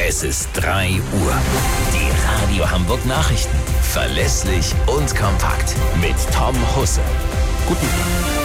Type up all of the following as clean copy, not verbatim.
Es ist 3 Uhr. Die Radio Hamburg Nachrichten. Verlässlich und kompakt. Mit Tom Husse. Guten Tag.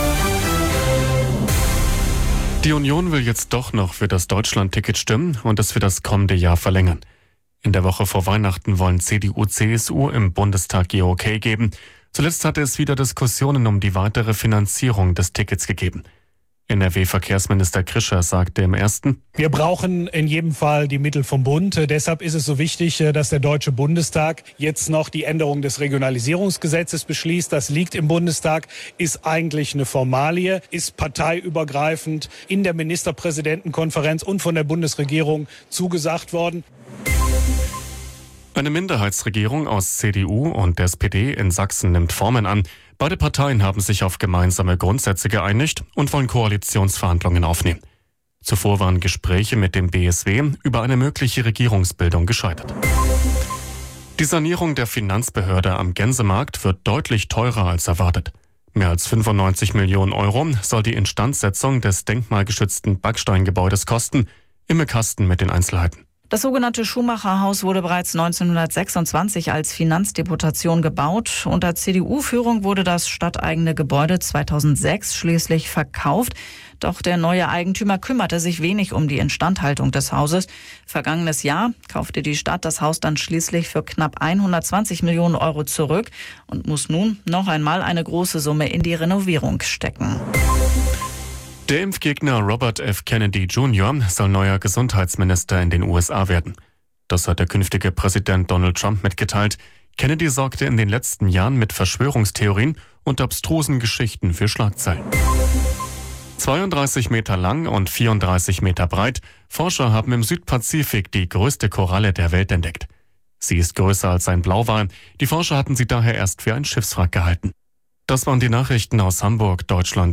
Die Union will jetzt doch noch für das Deutschland-Ticket stimmen und es für das kommende Jahr verlängern. In der Woche vor Weihnachten wollen CDU, CSU im Bundestag ihr Okay geben. Zuletzt hatte es wieder Diskussionen um die weitere Finanzierung des Tickets gegeben. NRW-Verkehrsminister Krischer sagte im Ersten: Wir brauchen in jedem Fall die Mittel vom Bund. Deshalb ist es so wichtig, dass der Deutsche Bundestag jetzt noch die Änderung des Regionalisierungsgesetzes beschließt. Das liegt im Bundestag, ist eigentlich eine Formalie, ist parteiübergreifend in der Ministerpräsidentenkonferenz und von der Bundesregierung zugesagt worden. Eine Minderheitsregierung aus CDU und SPD in Sachsen nimmt Formen an. Beide Parteien haben sich auf gemeinsame Grundsätze geeinigt und wollen Koalitionsverhandlungen aufnehmen. Zuvor waren Gespräche mit dem BSW über eine mögliche Regierungsbildung gescheitert. Die Sanierung der Finanzbehörde am Gänsemarkt wird deutlich teurer als erwartet. Mehr als 95 Millionen Euro soll die Instandsetzung des denkmalgeschützten Backsteingebäudes kosten. Imme Kasten mit den Einzelheiten. Das sogenannte Schumacher-Haus wurde bereits 1926 als Finanzdeputation gebaut. Unter CDU-Führung wurde das stadteigene Gebäude 2006 schließlich verkauft. Doch der neue Eigentümer kümmerte sich wenig um die Instandhaltung des Hauses. Vergangenes Jahr kaufte die Stadt das Haus dann schließlich für knapp 120 Millionen Euro zurück und muss nun noch einmal eine große Summe in die Renovierung stecken. Der Impfgegner Robert F. Kennedy Jr. soll neuer Gesundheitsminister in den USA werden. Das hat der künftige Präsident Donald Trump mitgeteilt. Kennedy sorgte in den letzten Jahren mit Verschwörungstheorien und abstrusen Geschichten für Schlagzeilen. 32 Meter lang und 34 Meter breit. Forscher haben im Südpazifik die größte Koralle der Welt entdeckt. Sie ist größer als ein Blauwal. Die Forscher hatten sie daher erst für ein Schiffswrack gehalten. Das waren die Nachrichten aus Hamburg, Deutschland.